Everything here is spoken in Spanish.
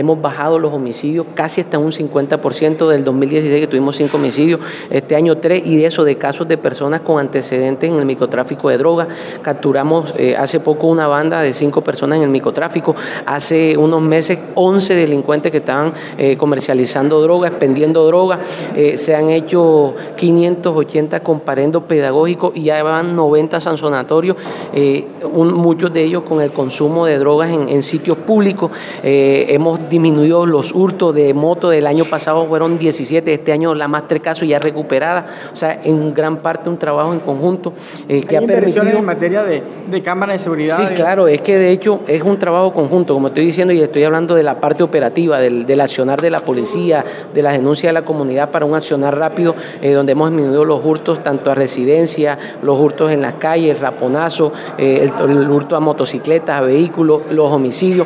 Hemos bajado los homicidios casi hasta un 50% del 2016, que tuvimos 5 homicidios, este año 3, y de eso, de casos de personas con antecedentes en el microtráfico de drogas. Capturamos hace poco una banda de 5 personas en el microtráfico, hace unos meses 11 delincuentes que estaban comercializando drogas, expendiendo drogas. Se han hecho 580 comparendos pedagógicos y ya van 90 sancionatorios, muchos de ellos con el consumo de drogas en sitios públicos. Hemos disminuido los hurtos de moto. Del año pasado fueron 17, este año la más 3 casos ya recuperadas. O sea, en gran parte un trabajo en conjunto que ¿Hay ha inversiones permitido en materia de cámaras de seguridad? Sí, claro, es que de hecho es un trabajo conjunto, como estoy diciendo, y estoy hablando de la parte operativa, del accionar de la policía, de la denuncia de la comunidad para un accionar rápido, donde hemos disminuido los hurtos tanto a residencia, los hurtos en las calles, el raponazo, el hurto a motocicletas, a vehículos, los homicidios.